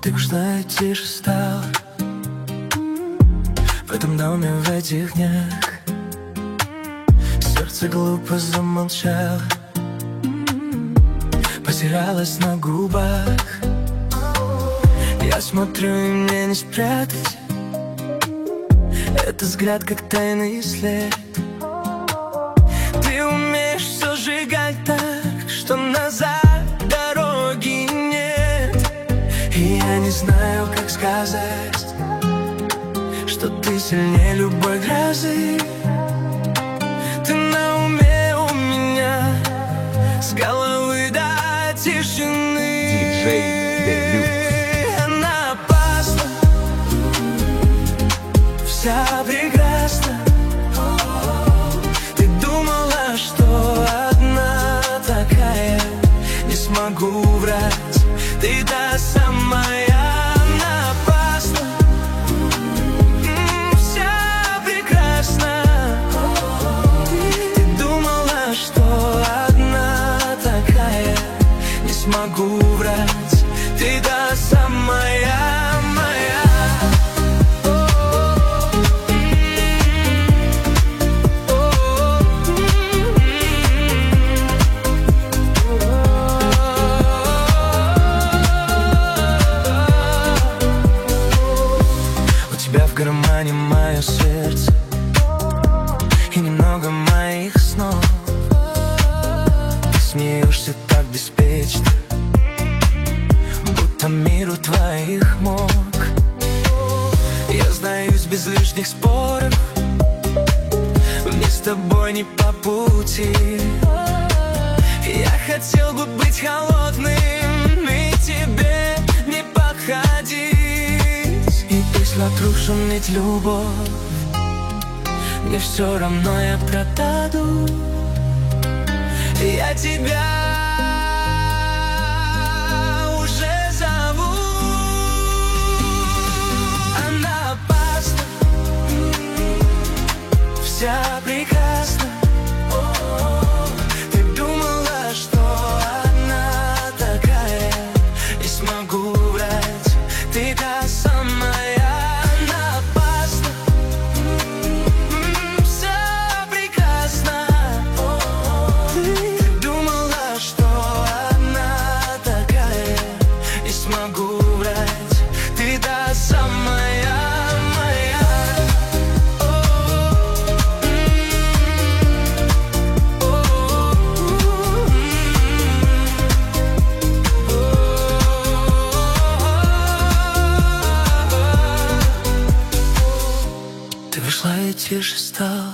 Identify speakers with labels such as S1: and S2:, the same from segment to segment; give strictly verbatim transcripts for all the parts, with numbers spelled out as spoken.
S1: Ты ушла и тише стала в этом доме, в этих днях. Сердце глупо замолчало, потерялось на губах. Я смотрю, и мне не спрятать этот взгляд, как тайный след. Ты умеешь все сжигать так, что назад дороги нет. И я не знаю, как сказать, что ты сильнее любой грозы. Ты на уме у меня с головы до тишины.
S2: Диджей Делюкс.
S1: Она опасна, вся прекрасна. Ты думала, что одна такая, не смогу врать, ты та самая. Она опасна, м, вся прекрасна. Ты думала, что одна такая, не смогу врать, ты та самая моя. У тебя в кармане мое сердце и немного моих снов. Ты смеешься так беспечно, будто мир у твоих ног. Я сдаюсь без лишних споров, мне с тобой не по пути. Я хотел бы быть холодным и тебе не подходить. И если вокруг шумит любовь, мне все равно, я продаю. Я тебя уже зову. Она опасна, вся прекрасна. Ты думала, что одна такая, не смогу врать, ты та самая. Она опасна, м, вся прекрасна. Ты думала, что одна такая, не смогу врать, ты та самая моя. Ты вышла и тише стала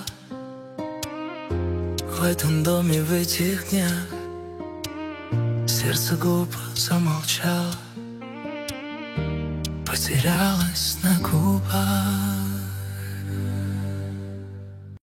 S1: в этом доме, в этих днях. Сердце глупо замолчало, потерялось на губах.